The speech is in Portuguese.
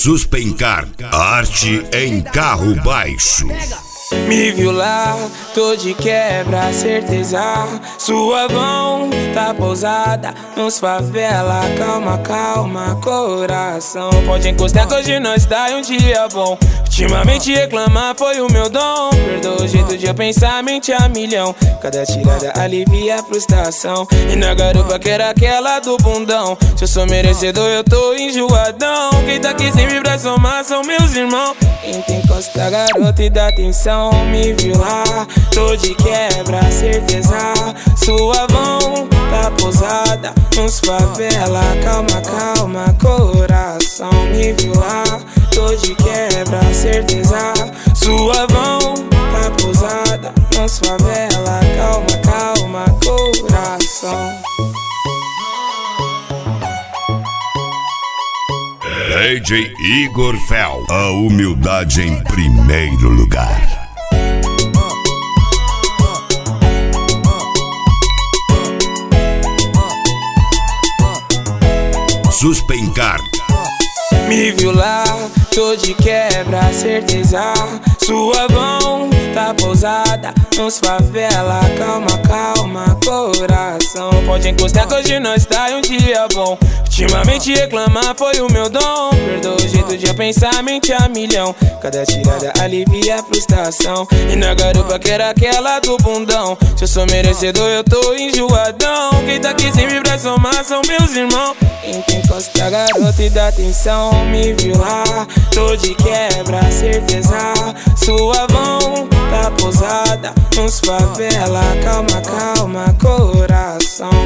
Suspencar, arte em carro baixo. Me viu lá, tô de quebra, certeza. Sua mão tá pousada nos favela. Calma, calma, coração. Pode encostar que hoje nós tá em um dia bom. Ultimamente reclamar foi o meu dom. Perdoa o jeito de eu pensar, mente a milhão. Cada tirada alivia a frustração. E na garupa que era aquela do bundão. Se eu sou merecedor eu tô enjoadão. Quem tá aqui sempre pra somar são meus irmãos. Então encosta garota e dá atenção. Me viu lá, tô de quebra, certeza. Sua mão tá pousada nos favela. Calma, calma, coração. Me viu lá, tô de quebra, certeza. Sua mão tá pousada nos favela. Calma, calma, coração. DJ Igor Fel, a humildade em primeiro lugar. Suspencar. Me viu lá, tô de quebra, certeza. Sua mão tá pousada nos favela. Calma, calma, coração. Pode encostar que hoje nós tá em um dia bom. Ultimamente reclamar foi o meu dom. Perdoa o jeito de eu pensar, mente a milhão. Cada tirada alivia a frustração. E na garupa que era aquela do bundão. Se eu sou merecedor eu tô enjoadão. Quem tá aqui sempre pra somar são meus irmãos. Então encosta garota e dá atenção. Me viu lá, tô de quebra, certeza. Sua mão tá pousada nos favela. Calma, calma, coração.